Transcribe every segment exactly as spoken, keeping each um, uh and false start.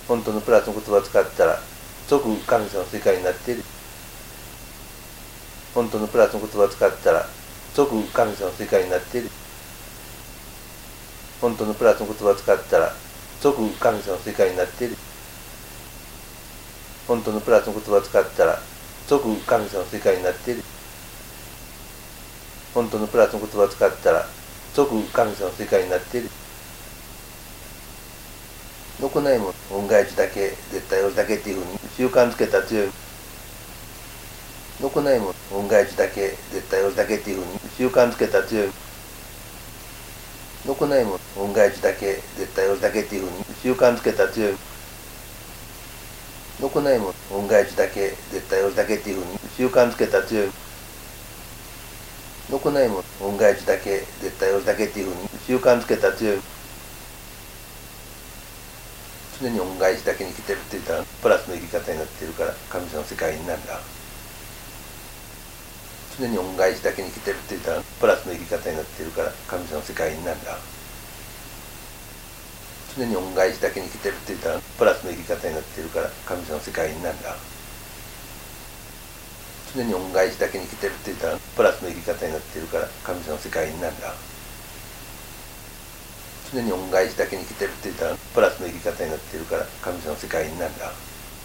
本当のプラスの言葉を使ったら即神様の世界になっている。本当のプラスの言葉を使ったら即神様の世界になっている。本当のプラスの言葉を使ったら即神様の世界になっている。本当のプラスの言葉を使ったら即神様の世界になっている。本当のプラスの言葉を使ったら即神様の世界になっている。残ないも恩返しだけ、絶対王子だけっていうふうに習慣づけた強い。残ないも恩返しだけ、絶対王子だけっていうふうに習慣づけた強い。残ないも恩返しだけ、絶対王子だけっていうふうに習慣づけた強い。残ないも恩返しだけ、絶対王子だけっていうふうに習慣づけた強い。残ないも恩返しだけ、絶対王子だけっていうふうに習慣づけた強い。常に恩返しだけに来てるって言ったらプラスの生き方になってるから神様の世界になるんだ。常に恩返しだけに来てるって言ったらプラスの生き方になってるから神様の世界になるんだ。常に恩返しだけに来てるって言ったらプラスの生き方になってるから神様の世界になるんだ。常に恩返しだけに来てるって言ったらプラスの生き方になってるから神様の世界になるんだ。常に恩返しだけに来てるって言ったらプラスの生き方になってるから神様の世界になるんだ。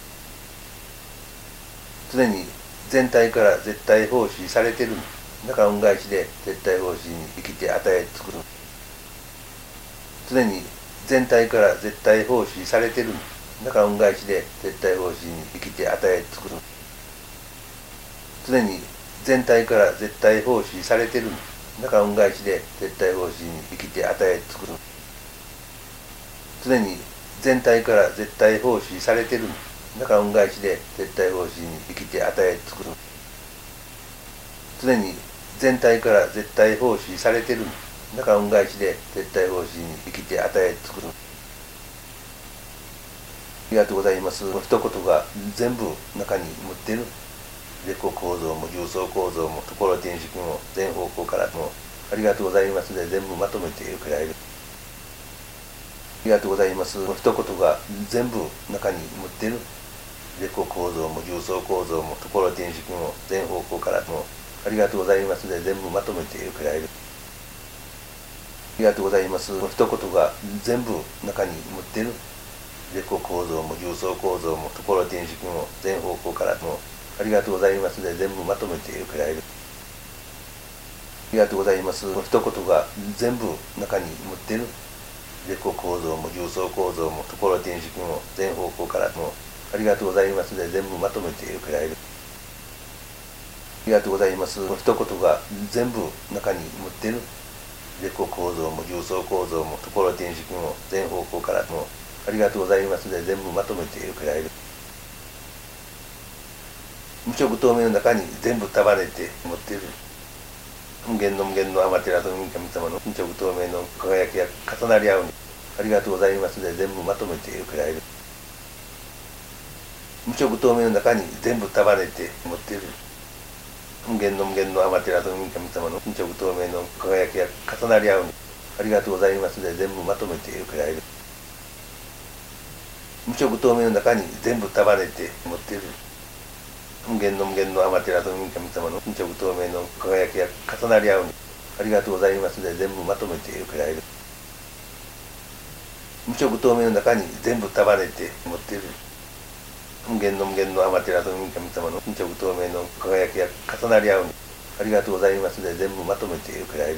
常に全体から絶対奉仕されてる。だから恩返しで絶対奉仕に生きて与え作る。常に全体から絶対奉仕されてる。だから恩返しで絶対奉仕に生きて与え作る。常に全体から絶対奉仕されてる。だから恩返しで絶対奉仕に生きて与え作る。常に全体から絶対奉仕されてる。だから恩返しで絶対奉仕に生きて与え作る。常に全体から絶対奉仕されてる。だから恩返しで絶対奉仕に生きて与え作る。ありがとうございます。一言が全部中に持ってる。絶好構造も重層構造もところ転式も全方向からもありがとうございますで全部まとめてくれる。ありがとうございます。一言が全部中に持ってる。絶好構造も重層構造もところ転式も全方向からもありがとうございますで全部まとめてくれる。ありがとうございます。一言が全部中に持ってる。絶好構造も重層構造もところ転式も全方向からもありがとうございますで全部まとめてくれる。ありがとうございます。一言が全部中に持ってる。絶好構造も重層構造もところ転式も全方向からもありがとうございますで全部まとめてくれる。ありがとうございます。一言が全部中に持ってる。絶好構造も重層構造もところ転式も全方向からもありがとうございますで全部まとめてくれる。無色透明の中に全部束ねて持っている。無限の無限のアマテラスの神様の無色透明の輝きが重なり合うにありがとうございますで全部まとめてくれる。無色透明の中に全部束ねて持っている。無限の無限のアマテラスの神様の無色透明の輝きが重なり合うにありがとうございますで全部まとめてくれる。無色透明の中に全部束ねて持っている。無限の無限のアマテラスの神様の無色透明の輝きが重なり合うにありがとうございますで全部まとめてくれる。無色透明の中に全部束ねて持っている。無限の無限のアマテラスの神様の無色透明の輝きが重なり合うにありがとうございますで全部まとめてくれる。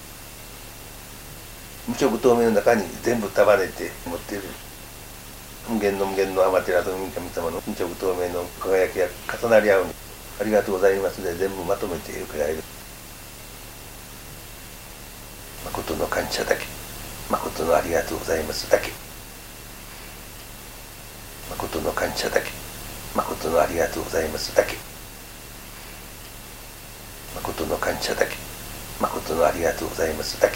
無色透明の中に全部束ねて持っている。無限の無限のアマテラスの神様の無色透明の輝きが重なり合うにありがとうございますで全部まとめてくれる。誠の感謝だけ、誠のありがとうございますだけ、誠の感謝だけ、誠のありがとうございますだけ、誠の感謝だけ、誠のありがとうございますだけ、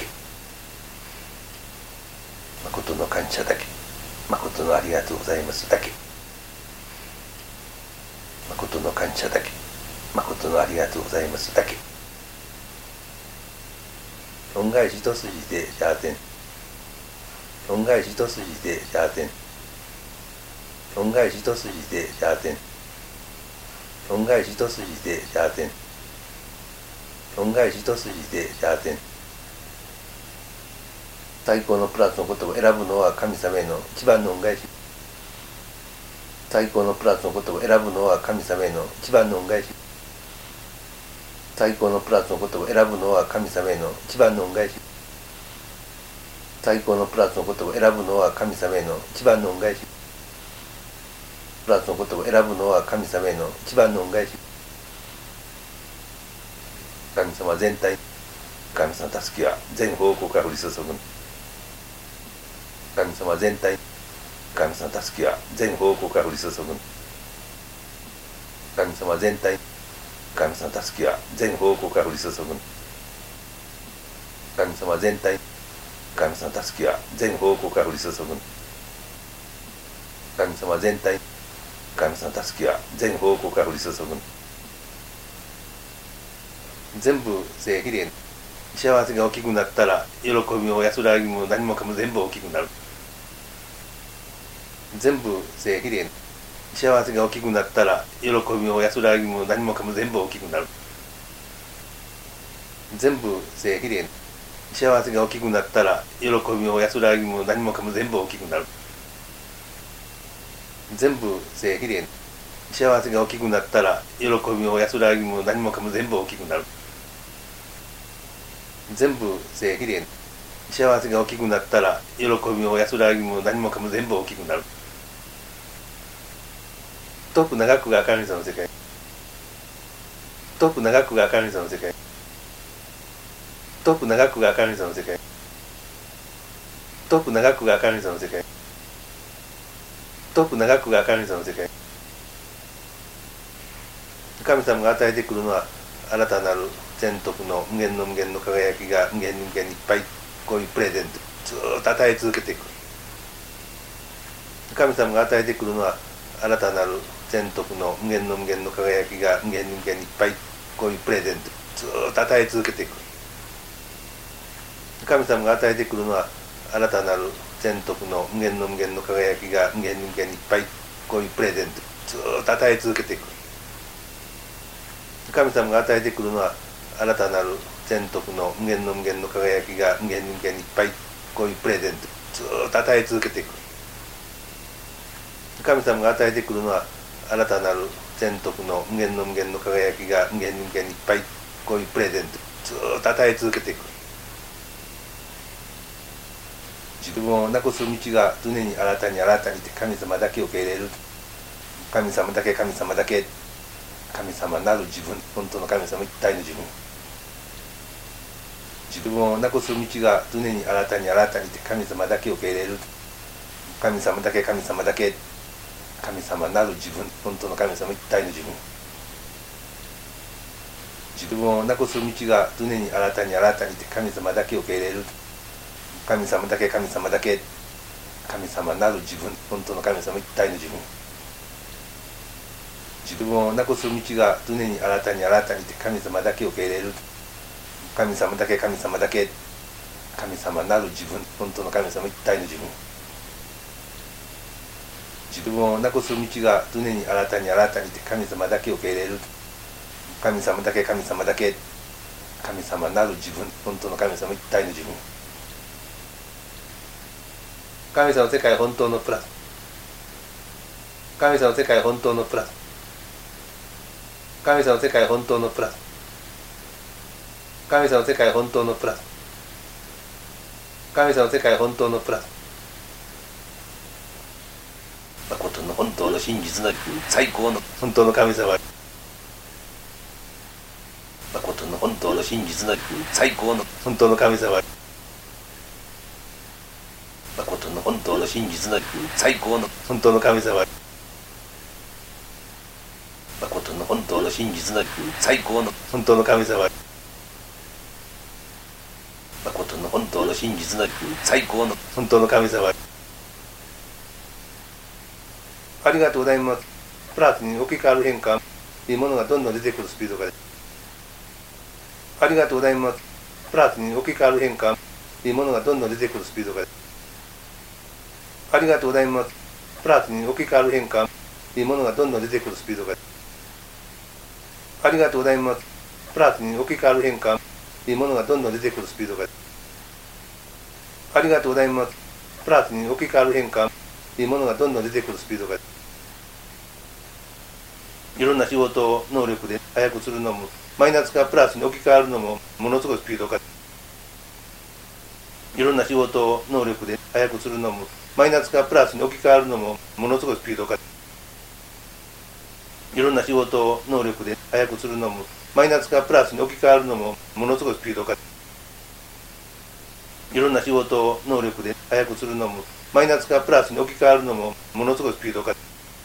誠の感謝だけ、誠のありがとうございますだけ、誠の感謝だけ、誠のありがとうございますだけ。恩返し一筋でシャーテン、恩返し一筋でシャーテン、 恩返し一筋でシャーテン。恩返し一筋でシャーテン。恩返し一筋でシャーテン。最高のプラスのことを選ぶのは神様への一番の恩返し。最高のプラスのことを選ぶのは神様への一番の恩返し。最高のプラスのことを選ぶのは神様への一番の恩返し。最高のプラスのことを選ぶのは神様への一番の恩返し。プラスのことを選ぶのは神様への一番の恩返し。神様全体、神様の助けは全方向から降り注ぐ。神様全体、神様の助けは全方向から降り注ぐ。神様全体、神様の助けは全方向から降り注ぐ。神様全体、神様の助けは全方向から降り注ぐ。神様全体、神様の助けは全方向から降り注ぐ。全部正比例。幸せが大きくなったら喜びも安らぎも何もかも全部大きくなる。全部正比例。幸せが大きくなったら喜びも安らぎも何もかも全部大きくなる。全部正比例。幸せが大きくなったら喜びも安らぎも何もかも全部大きくなる。全部正比例。幸せが大きくなったら喜びも安らぎも何もかも全部大きくなる。全部正比例。幸せが大きくなったら喜びも安らぎも何もかも全部大きくなる。遠く長くが明るいさの世界。遠く長くが明るいさの世界。遠く長くが明るいさの世界。遠く長くが明るいさの世界。遠く長くが明るいさの世界。神様が与えてくるのは新たなる全徳の無限の無限の輝きが無限に無限にいっぱい、こういうプレゼントずーっと与え続けていく。神様が与えてくるのは新たなる全徳の無限の無限の輝きが無限に無限にいっぱい、こういうプレゼントずーっと与え続けていく。神様が与えてくるのは新たなる全徳の無限の無限の輝きが無限に無限にいっぱい、こういうプレゼントずーっと与え続けていく。神様が与えてくるのは新たなる全徳の無限の無限の輝きが無限に無限にいっぱい、こういうプレゼントずーっと与え続けていく。神様が与えてくるのは新たなる全徳の無限の無限の輝きが無限に無限にいっぱい、こういうプレゼントずーっと与え続けていく。自分をなくす道が常に新たに新たにって神様だけを受け入れる。神様だけ神様だけ、神様なる自分、本当の神様一体の自分。自分をなくす道が常に新たに新たにって神様だけを受け入れる。神様だけ神様だけ、神様なる自分、本当の神様一体の自分。自分をなくす道が常に新たに新たにって神様だけを受け入れる。神様だけ神様だけ、神様なる自分、本当の神様一体の自分。自分をなくす道が常に新たに新たにって神様だけを受け入れる。神様だけ神様だけ、神様なる自分、本当の神様一体の自分。自分をなくす道が常に新たに新たにって神様だけを受け入れる。神様だけ神様だけ、神様なる自分、本当の神様一体の自分。神様の世界本当のプラス。神様の世界本当のプラス。神様の世界本当のプラス。神様の世界本当のプラス。神様の世界本当のプラス。誠の本当の真実の最高の本当の神様。誠の本当の真実の最高の本当の神様。誠の本当の真実の最高の本当の神様。誠の本当の真実の最高の本当の神様。誠の本当の真実の最高の本当の神様。ありがとうございます。プラスに置き換わる変化、いいものがどんどん出てくるスピードが。ありがとうございます。プラスに置き換わる変化、いいものがどんどん出てくるスピードが。ありがとうございます。 プラスに置き換わる変化、いいものがどんどん出てくるスピードが、ありがとうございます。プラスに置き換わる変化、いいものがどんどん出てくるスピードが、ありがとうございます。プラスに置き換わる変化、いいものがどんどん出てくるスピードが、いろんな仕事を能力で早くするのも、マイナスからプラスに置き換わるのもものすごいスピードが、いろんな仕事を能力で早くするのも、マイナスからプラスに置き換わるのもものすごいスピードが、いろんな仕事を能力で早くするのも、マイナスからプラスに置き換わるのもものすごいスピードが、いろんな仕事を能力で早くするのも、マイナスからプラスに置き換わるのもものすごいスピードが、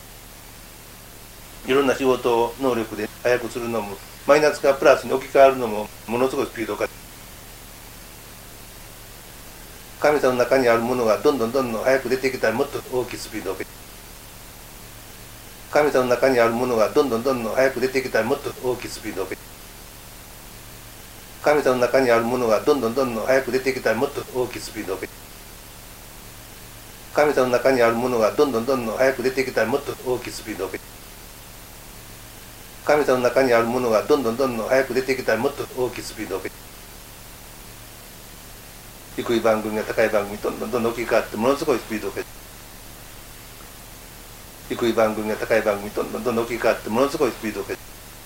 いろんな仕事を能力で早くするのも、マイナスからプラスに置き換わるのもものすごいスピードが、神様の中にあるものがどんどんどんどん早く出てきたらもっと大きいスピードが、神様の中にあるものがどんどんどんどん早く出てきたらもっと大きいスピードが、神様の中にあるものがどんどんどんどん早く出てきたらもっと大きいスピードが、神様の中にあるものがどんどんどんどん早く出てきたらもっと大きいスピードが、神様の中にあるものがどんどんどんどん早く出てきたらもっと大きいスピードが、低い番組が高い番組にどんどんどんどん置き換わってものすごいスピードが、低い番組が高い番組にどんどんどんどん置き換わってものすごいスピードが、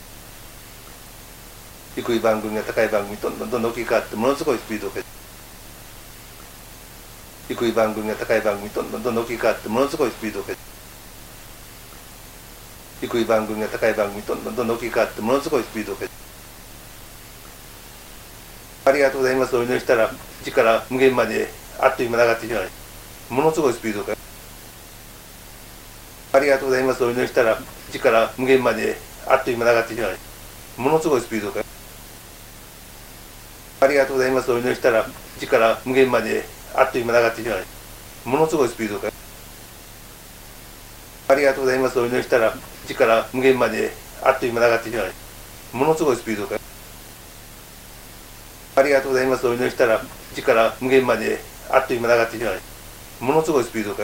低い番組が高い番組にどんどんどんどん置き換わってものすごいスピードが、低い番組が高い番組にどんどんどんどん置き換わってものすごいスピードが、低い番組が高い番組にどんどんどんどん置き換わってものすごいスピードが、ありがとうございます。お祈りしたらいちから無限まであっという間に上がってしまう、ものすごいスピードが、ありがとうございます。お祈りしたらいちから無限まであっという間に上がってしまう、ものすごいスピードが、ありがとうございます。お祈りしたらいちから無限まであっという間に上がってしまう、ものすごいスピードが、ありがとうございます。お祈りしたらいちから無限まであっという間に上がってしまう、ものすごいスピードが、ありがとうございます。お祈りしたらいちから無限まであっという間に上がってしまう、ものすごいスピードが、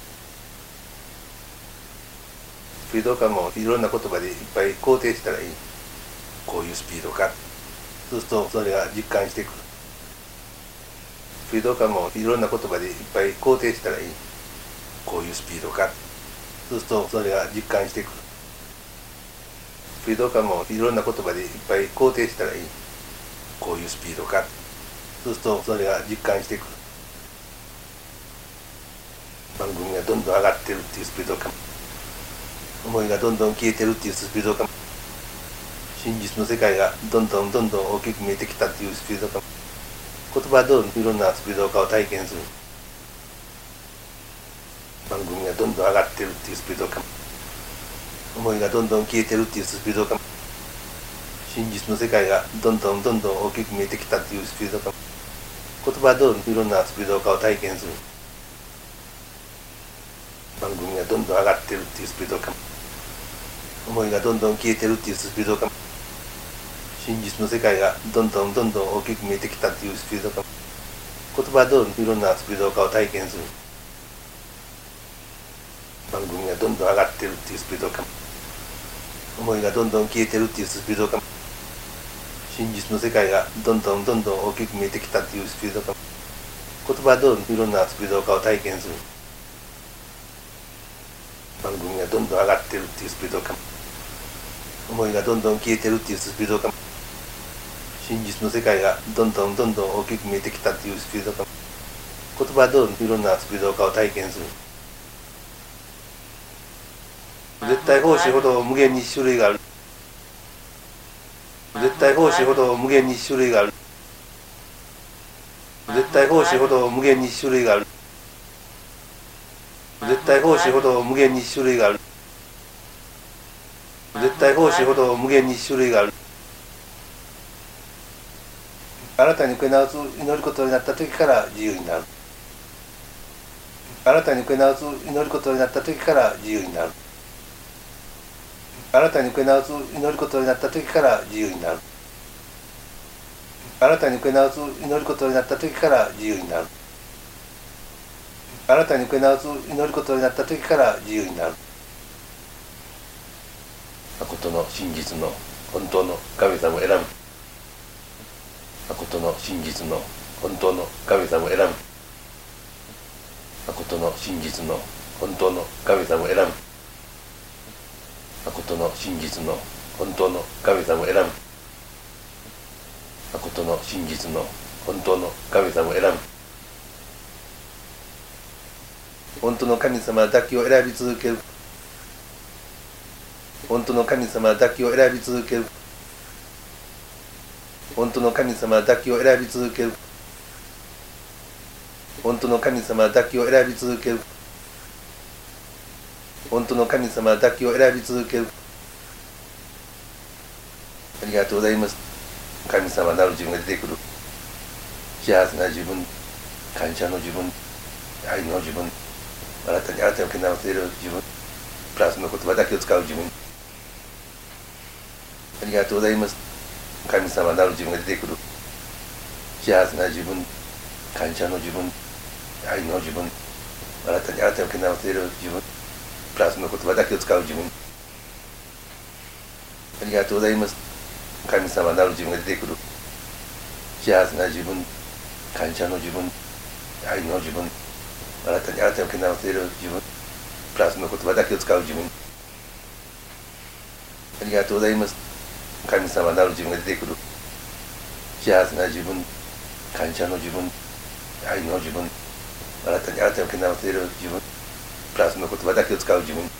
スピード感もいろんな言葉でいっぱい肯定したらいい。こういうスピード感、そうするとそれが実感してくる。スピード感もいろんな言葉でいっぱい肯定したらいい。こういうスピード感、そうするとそれが実感してくる。スピード感もいろんな言葉でいっぱい肯定したらいい。こういうスピード感、そうするとそれが実感してくる。番組がどんどん上がってるっていうスピード感、思いがどんどん消えてるっていうスピード感、真実の世界がどんどんどんどん大きく見えてきたっていうスピード感、言葉通りいろんなスピード感を体験する。番組がどんどん上がってるっていうスピード感、思いがどんどん消えてるっていうスピード感、真実の世界がどんどんどんどん大きく見えてきたっていうスピード感、言葉通りいろんなスピード感を体験する。番組がどんどん上がってるっていうスピード感、思いがどんどん消えてるっていうスピード感、真実の世界がどんどんどんどん大きく見えてきたっていうスピード感、言葉通りいろんなスピード感を体験する。番組がどんどん上がってるっていうスピード感、思いがどんどん消えてるっていうスピード感、真実の世界がどんどんどんどん大きく見えてきたっていうスピード感、言葉通りいろんなスピード感を体験する。番組がどんどん上がってるっていうスピード感、思いがどんどん消えてるっていうスピード感、真実の世界がどんどんどんどん大きく見えてきたっていうスピード感、言葉通りいろんなスピード感を体験する。絶対奉仕ほど無限に種類がある。絶対奉仕ほど無限に種類がある。絶対奉仕ほど無限に種類がある。絶対奉仕ほど無限に種類がある。絶対奉仕ほど無限に種類がある。あなたに受け直す祈ることになった時から自由になる。あなたに受け直す祈ることになった時から自由になる。あなたに受け直す祈ることになった時から自由になる。あなたに受け直す祈ることになった時から自由になる。 新たに受け直す祈ることになった時から自由になる。誠の真実の本当の神様を選ぶ。誠の真実の本当の神様を選ぶ。誠の真実の本当の神様を選ぶ。誠の真実の本当の神様を選ぶ。誠の真実の本当の神様を選ぶ。本当の神様だけを選び続ける。本当の神様だけを選び続ける。本当の神様だけを選び続ける。本当の神様だけを選び続ける。本当の神様だけを選び続ける。ありがとうございます。神様なる自分が出てくる。幸せな自分、感謝の自分、愛の自分、新たに新たに受け直せる自分、プラスの言葉だけを使う自分。ありがとうございます。神様なる自分が出てくる。幸せな自分、感謝の自分、愛の自分、新たに新たに受け直せる自分、プラスの言葉だけを使う自分。ありがとうございます。神様なる自分が出てくる。幸せな自分、感謝の自分、愛の自分、新たに新たに受け直せる自分、プラスの言葉だけを使う自分。ありがとうございます。神様なる自分が出てくる。幸せな自分、感謝の自分、愛の自分、新たに新たに受け直せる自分、プラスの言葉だけを使う自分。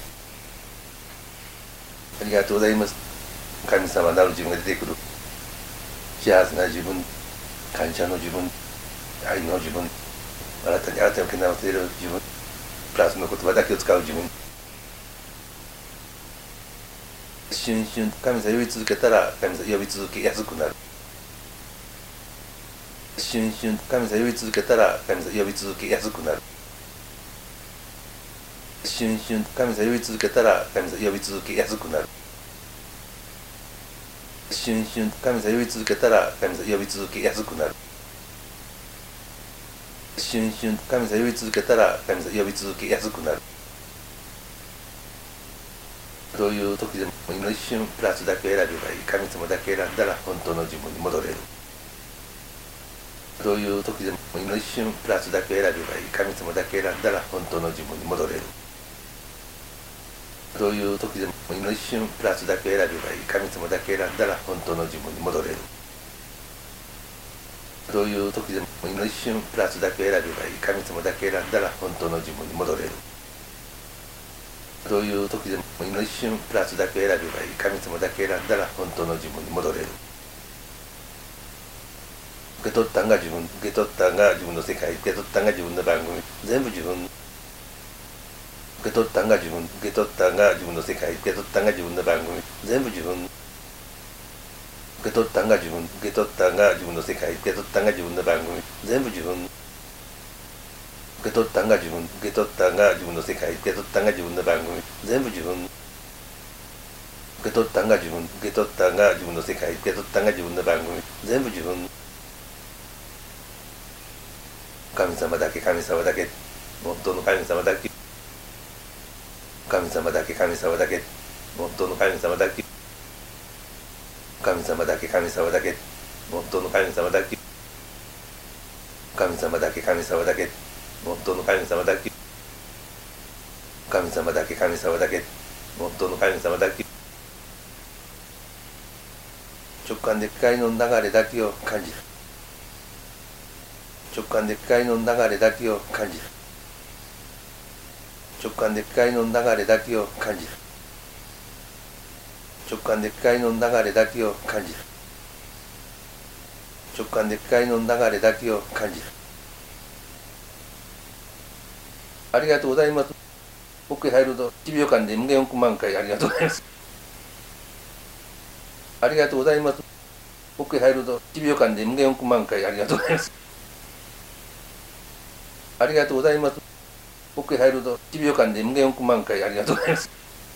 ありがとうございます。神様なる自分が出てくる。幸せな自分、感謝の自分、愛の自分、新たに新たに受け直せる自分、プラスの言葉だけを使う自分。一瞬一瞬神様呼び続けたら神様呼び続けやすくなる。一瞬一瞬神様呼び続けたら神様呼び続けやすくなる。一瞬一瞬神様呼び続けたら神様呼び続けやすくなる。一瞬一瞬神様呼び続けたら神様呼び続けやすくなる。一瞬一瞬神様呼び続けたら神様呼び続けやすくなる。どういう時でも一瞬プラスだけ選べばいい。神様だけ選んだら本当の自分に戻れる。どういう時でも一瞬プラスだけ選べばいい。神様だけ選んだら本当の自分に戻れる。どういう時でも一瞬プラスだけ選べばいい。神様だけ選んだら本当の自分に戻れる。どういう時でも一瞬プラスだけ選べばいい。神様だけ選んだら本当の自分に戻れる。どういう時でも一瞬プラスだけ選べばいい。神様だけ選んだら本当の自分に戻れる。受け取ったんが自分、受け取ったんが自分の世界、受け取ったんが自分の番組、全部自分。受け取ったんが自分、受け取ったんが自分の世界、受け取ったんが自分の番組、全部自分。受け取ったんが自分、受け取ったんが自分の世界、受け取ったんが自分の番組、全部自分。受け取ったんが自分、受け取ったんが自分の世界、受け取ったんが自分の番組、全部自分。受け取ったんが自分、受け取ったんが自分の世界、受け取ったんが自分の番組、全部自分。神様だけ、神様だけ、本当の神様だけ。神様だけ、神様だけ、本当の神様だけ。神様だけ、神様だけ、本当の神様だけ。神様だけ、神様だけ、本当の神様だけ。神様だけ、神様だけ、本当の神様だけ。直感で光の流れだけを感じる。直感で光の流れだけを感じる。直感で光の流れだけを感じる。直感で光の流れだけを感じる。直感で光の流れだけを感じる。ありがとうございます。奥へ入るといちびょうかんで無限億万回ありがとうございます。ありがとうございます。奥へ入るといちびょうかんで無限億万回ありがとうございます。ありがとうございます。奥へ入るといちびょうかんで無限億万回ありがとうございます。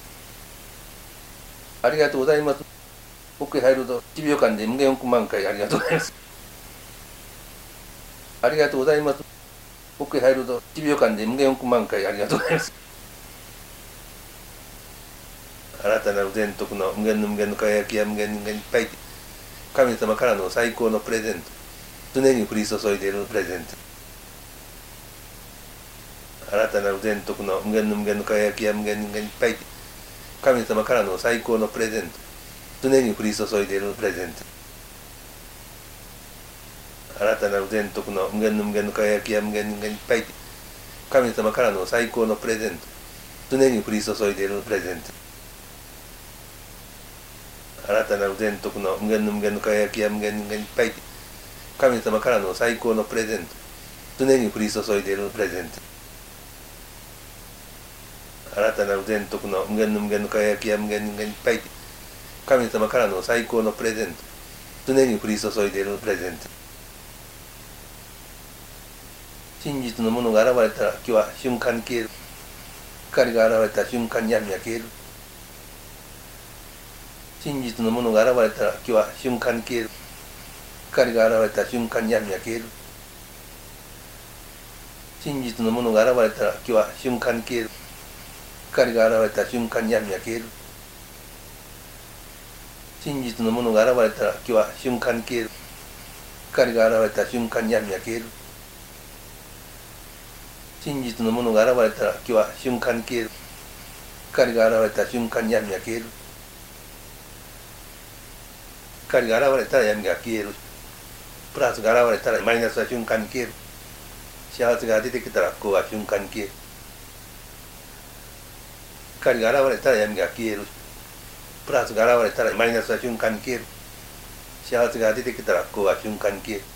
ありがとうございます。奥へ入るといちびょうかんで無限億万回ありがとうございます。ありがとうございます。 奥へ入るといちびょうかんで無限億万回ありがとうございます。新たなる全徳の無限の無限の輝きや無限の無限いっぱい、神様からの最高のプレゼント、常に降り注いでいるプレゼント。新たなる全徳の無限の無限の輝きや無限の無限いっぱい、神様からの最高のプレゼント、常に降り注いでいるプレゼント。新たなる全徳の無限の無限の輝きや無限の無限いっぱい、神様からの最高のプレゼント、常に降り注いでいるプレゼント。新たなる全徳の無限の無限の輝きや無限の無限いっぱい、神様からの最高のプレゼント、常に降り注いでいるプレゼント。新たなる全徳の無限の無限の輝きや無限の無限いっぱい、神様からの最高のプレゼント、常に降り注いでいるプレゼント。真実のものが現れたら今日は瞬間に消える。光が現れた瞬間に闇は消える。真実のものが現れたら今日は瞬間に消える。光が現れた瞬間に闇は消える。真実のものが現れたら今日は瞬間に消える。光が現れた瞬間に闇は消える。真実のものが現れたら今日は瞬間に消える。光が現れた瞬間に闇は消える。真実のものが現れたら今日は瞬間に消える。光が現れた瞬間に闇は消える。光が現れたら闇が消える。プラスが現れたらマイナスは瞬間に消える。幸せが出てきたら不幸は瞬間に消える。光が現れたら闇が消える。プラスが現れたらマイナスは瞬間に消える。幸せが出てきたら不幸は瞬間に消える。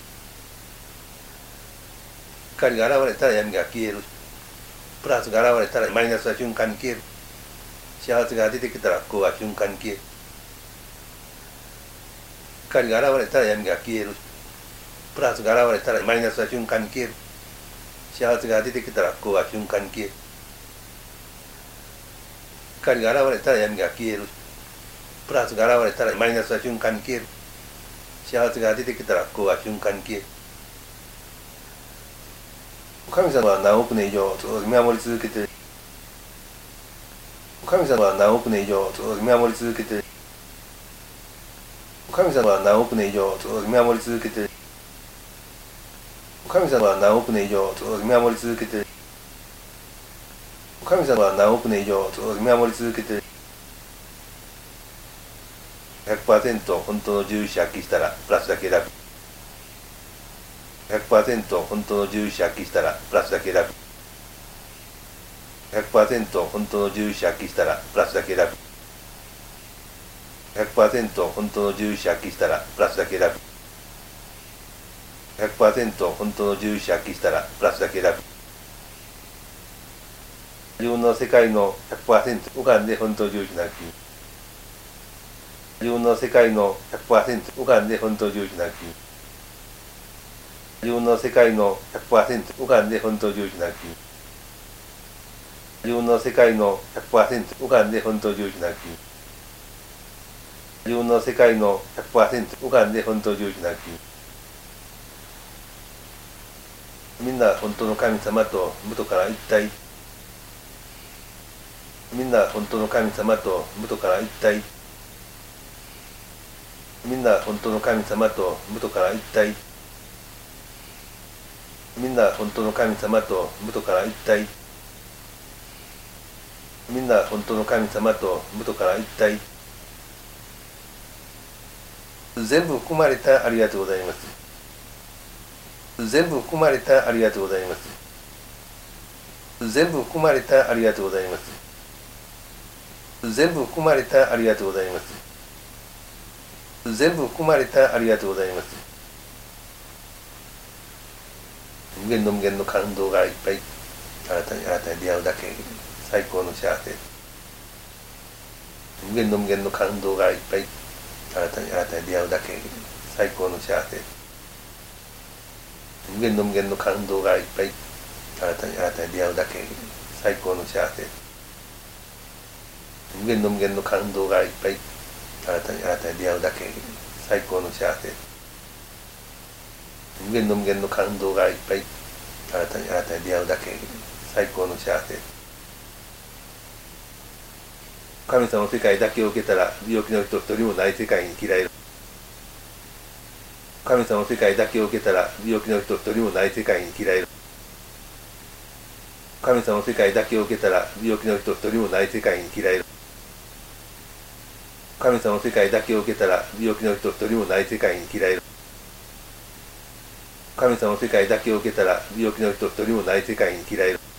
光が現れたら闇が消える。プラスが現れたらマイナスは瞬間に消える。幸せが出てきたら不幸は瞬間に消える。光が現れたら闇が消える。プラスが現れたらマイナスは瞬間に消える。幸せが出てきたら不幸は瞬間に消える。光が現れたら闇が消える。プラスが現れたらマイナスは瞬間に消える。幸せが出てきたら不幸は瞬間に消える。神様は何億年以上見守り続けている。神様は何億年以上見守り続けている。神様は何億年以上見守り続けている。神様は何億年以上見守り続けている。神様は何億年以上見守り続けている。ひゃくパーセント 本当の重視発揮したらプラスだけ選ぶ。ひゃくパーセント 本当の重視発揮したらプラスだけ選ぶ。ひゃくパーセント 本当の重視発揮したらプラスだけ選ぶ。ひゃくパーセント 本当の重視発揮したらプラスだけ選ぶ。ひゃくパーセント 本当の重視発揮したらプラスだけ選ぶ。自分の世界の ひゃくパーセント 浮かんで本当重視なき。自分の世界の ひゃくパーセント 浮かんで本当重視なき。自分の世界の ひゃくパーセント 浮かんで本当重視なき。自分の世界の ひゃくパーセント 浮かんで本当重視なき。自分の世界の ひゃくパーセント 浮かんで本当重視なき。みんな本当の神様と無とから一体。みんな本当の神様と無とから一体。みんな本当の神様と無とから一体。みんな本当の神様と無とから一体。みんな本当の神様と無とから一体。全部含まれたありがとうございます。全部含まれたありがとうございます。全部含まれたありがとうございます。全部含まれたありがとうございます。全部含まれたありがとうございます。無限の無限の感動がいっぱい、あなたにあなたに出会うだけ最高の幸せ。無限の無限の感動がいっぱい、あなたにあなたに出会うだけ最高の幸せ。無限の無限の感動がいっぱい、あなたにあなたに出会うだけ最高の幸せ。無限の無限の感動がいっぱい、あなたにあなたに出会うだけ最高の幸せ。無限の無限の感動がいっぱい、 新たに新たに出会うだけ最高の幸せ。神様の世界だけを受けたら病気の人一人もない世界に生きられる。神様の世界だけを受けたら病気の人一人もない世界に生きられる。神様の世界だけを受けたら病気の人一人もない世界に生きられる。神様の世界だけを受けたら病気の人一人もない世界に生きられる。神様の世界だけを受けたら病気の人一人もない世界に生きられる。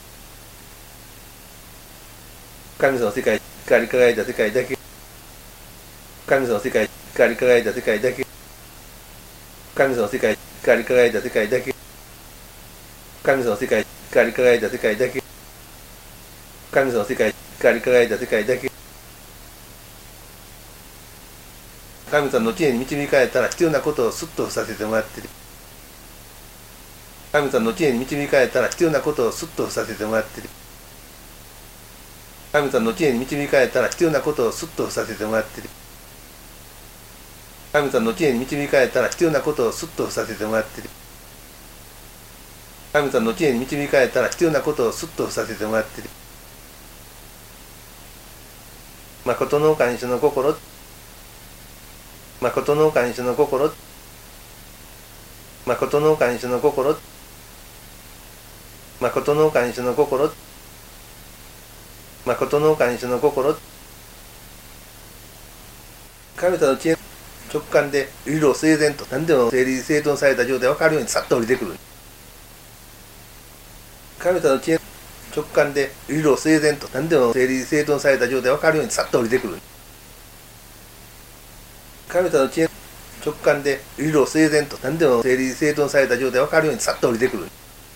神様の世界光り輝いた世界だけ、神様の世界光り輝いた世界だけ、神様の世界光り輝いた世界だけ、神様の世界光り輝いた世界だけ、神様の世界光り輝いた世界だけ。神様の知恵に導かれたら必要なことをスッとさせてもらってる。神様の知恵に導かれたら必要なことをスッとさせてもらってる。神様の知恵に導かれたら必要なことをスッとさせてもらってる。神様の知恵に導かれたら必要なことをスッとさせてもらってる。神様の知恵に導かれたら必要なことをスッとさせてもらってる。誠の感謝の心、誠の感謝の心、誠の感謝の心、誠の感謝の心、誠の感謝の心。神様の知恵直感で理路整然と何でも整理整頓された状態で分かるようにさっと降りてくる。神様の知恵直感で理路整然と何でも整理整頓された状態で分かるようにさっと降りてくる。神様の知恵直感で理路整然と何でも整理整頓された状態で分かるようにさっと降りてくる。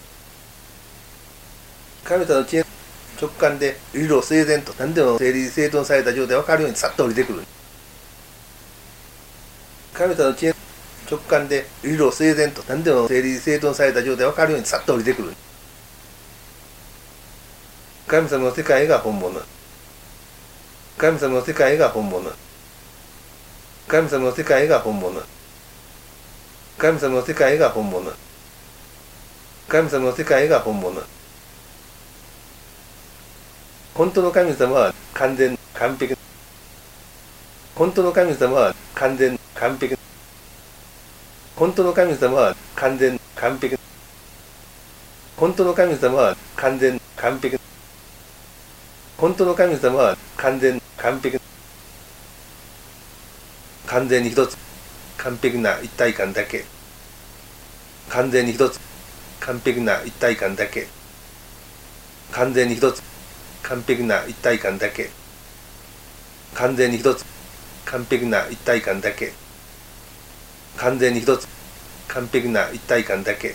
神様の知恵直感で理路整然と何でも整理整頓された状態で分かるようにさっと降りてくる。神様の知恵直感で理路整然と何でも整理整頓された状態で分かるようにさっと降りてくる。神様の世界が本物。神様の世界が本物。神様の世界が本物。神様の世界が本物。神様の世界が本物。本当の神様は完全完璧。本当の神様は完全完璧。本当の神様は完全完璧。本当の神様は完全完璧。本当の神様は完全完璧。完全に一つ完璧な一体感だけ。完全に一つ完璧な一体感だけ。完全に一つ完璧な一体感だけ。完全に一つ完璧な一体感だけ。完全に一つ完璧な一体感だけ。い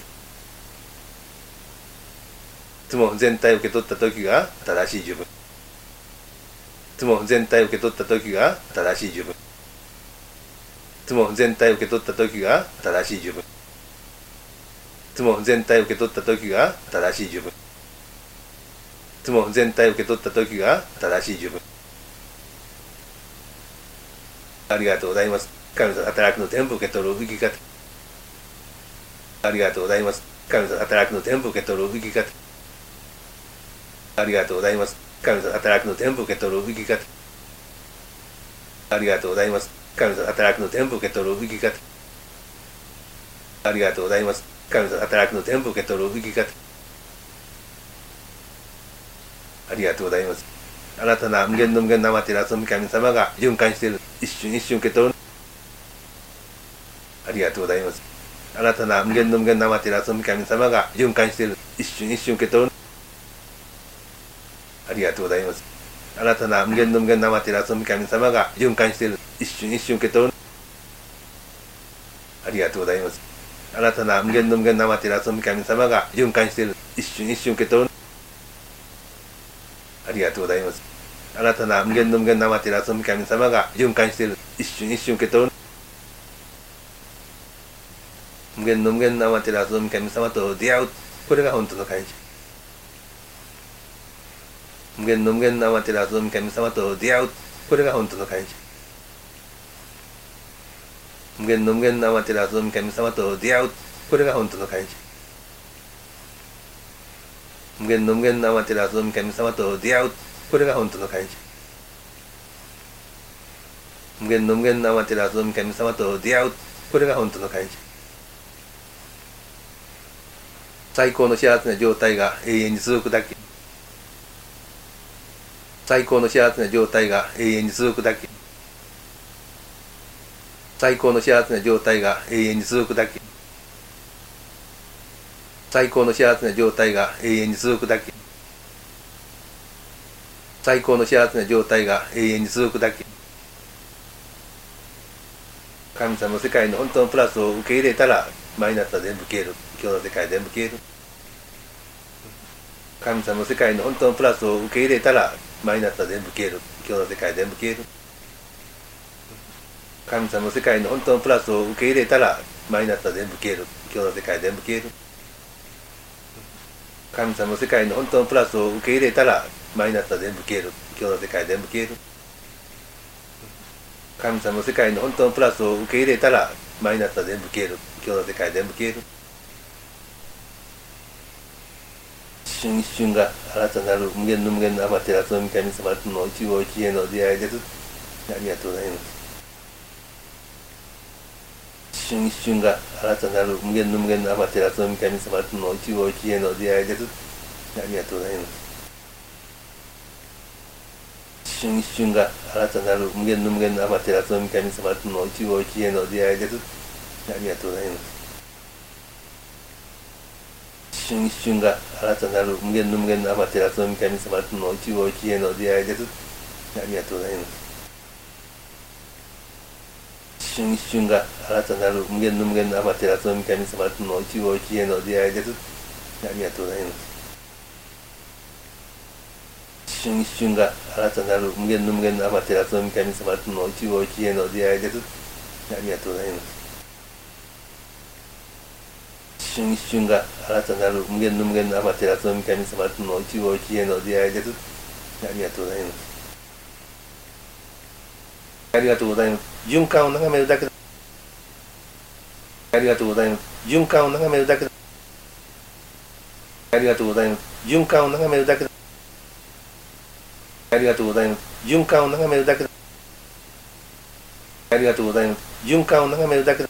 つも全体を受け取った時が正しい自分。いつも全体を受け取った時が正しい自分。いつも全体を受け取った時が正しい自分。いつも全体を受け取った時が正しい自分。いつも全体を受け取った時が正しい自分。ありがとうございます。神様働くの全部受け取る生き方。ありがとうございます。神様働くの全部受け取る生き方。ありがとうございます。神様働くの全部受け取る生き方。ありがとうございます。神様働くの全部受け取る生き方。ありがとうございます。神様働くの全部受け取る生き方。ありがとうございます。新たな無限の無限のアマテラスの神様が循環している。一瞬一瞬受け取る。ありがとうございます。新たな無限の無限のアマテラスの神様が循環している。一瞬一瞬受け取る。ありがとうございます。新たな無限の無限のアマテラスの神様が循環している。一瞬一瞬受け取る。ありがとうございます。新たな無限の無限のアマテラスの神様が循環している。一瞬一瞬受け取る。ありがとうございます。新たな無限の無限のアマテラスの神様が循環している。一瞬一瞬受け取る。無限の無限のアマテラスの神様と出会う。これが本当の感謝。無限の無限のアマテラスの神様と出会う。これが本当の感謝。無限の無限のアマテラスの神様と出会う。これが本当の感謝。 無限の無限の天照大神様と出会う。これが本当の感謝。無限の無限の天照大神様と出会う。これが本当の感謝。最高の幸せな状態が永遠に続くだけ。最高の幸せな状態が永遠に続くだけ。最高の幸せな状態が永遠に続くだけ。最高の幸せな状態が永遠に続くだけ。最高の幸せな状態が永遠に続くだけ。神様の世界の本当のプラスを受け入れたらマイナスは全部消える。今日の世界全部消える。神様の世界の本当のプラスを受け入れたらマイナスは全部消える。今日の世界全部消える。神様の世界の本当のプラスを受け入れたらマイナスは全部消える。今日の世界全部消える。神様の世界の本当のプラスを受け入れたらマイナスは全部消える。今日の世界全部消える。神様の世界の本当のプラスを受け入れたらマイナスは全部消える。今日の世界全部消える。一瞬一瞬が新たなる無限の無限の天照大神様との一期一会の出会いです。ありがとうございます。一瞬一瞬が新たなる無限の無限の天照大神様との一期一会の出会いです。ありがとうございます。一瞬一瞬が新たなる無限の無限の天照大神様との一期一会の出会いです。ありがとうございます。一瞬一瞬が新たなる無限の無限の天照大神様との一期一会の出会いです。ありがとうございます。一瞬一瞬が新たなる無限の無限の天照大神様との一期一会の出会いです。ありがとうございます。一瞬一瞬が新たなる無限の無限の天照大神様との一期一会の出会いです。ありがとうございます。一瞬一瞬が新たなる無限の無限の天照大神様との一期一会の出会いです。ありがとうございます。ありがとうございます。循環を眺めるだけだ。ありがとうございます。循環を眺めるだけだ。ありがとうございます。循環を眺めるだけだ。ありがとうございます。循環を眺めるだけだ。ありがとうございます。循環を眺めるだけだ。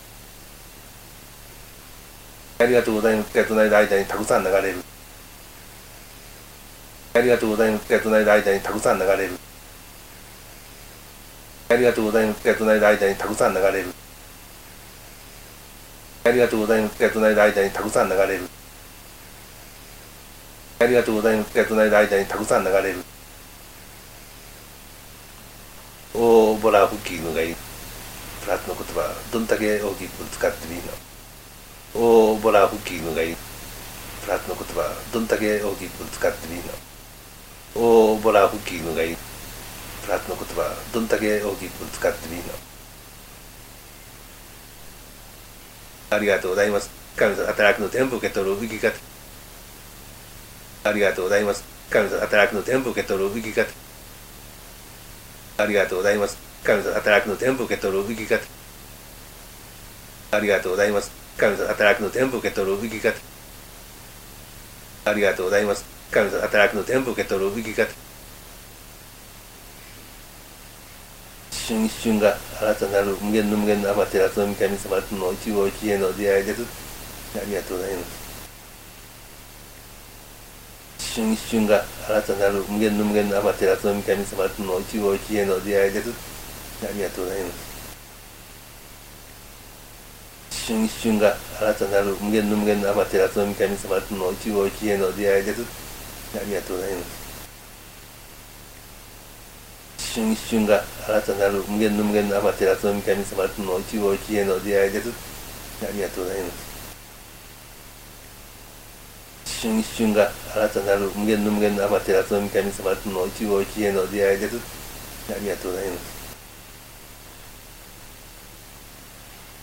ありがとうございます。手がつないだ間にたくさん流れる。ありがとうございます。手がつないだ間にたくさん流れる。ありがとうございます。手がつないだ間にたくさん流れる。ありがとうございます。手がつないだ間にたくさん流れる。ありがとうございます。手がつないだ間にたくさん流れる。大ボラ吹きのがいい。プラスの言葉、どんだけ大きく使ってもいいの。大ボラ吹きのがいい。プラスの言葉、どんだけ大きく使ってもいいの。大ボラ吹きのがいい。プラスの言葉、どんだけ大きく使ってもいいの。ありがとうございます。神様働くの全部受け取る生き方。ありがとうございます。神様働くの全部受け取る生き方。ありがとうございます。神様働くの全部受け取る生き方。ありがとうございます。神様働くの全部受け取る生き方。ありがとうございます。神様働くの全部受け取る生き方。一瞬一瞬が新たなる無限の無限の天照大神様との一期一会の出会いです。ありがとうございます。一瞬一瞬が新たなる無限の無限の天照大神様との一期一会の出会いです。ありがとうございます。一瞬一瞬が新たなる無限の無限の天照大神様との一期一会の出会いです。ありがとうございます。一瞬一瞬が新たなる無限の無限の天照大神様との一期一会の出会いです。ありがとうございます。一瞬一瞬が新たなる無限の無限の天照大神様との一期一会の出会いです。ありがとうございます。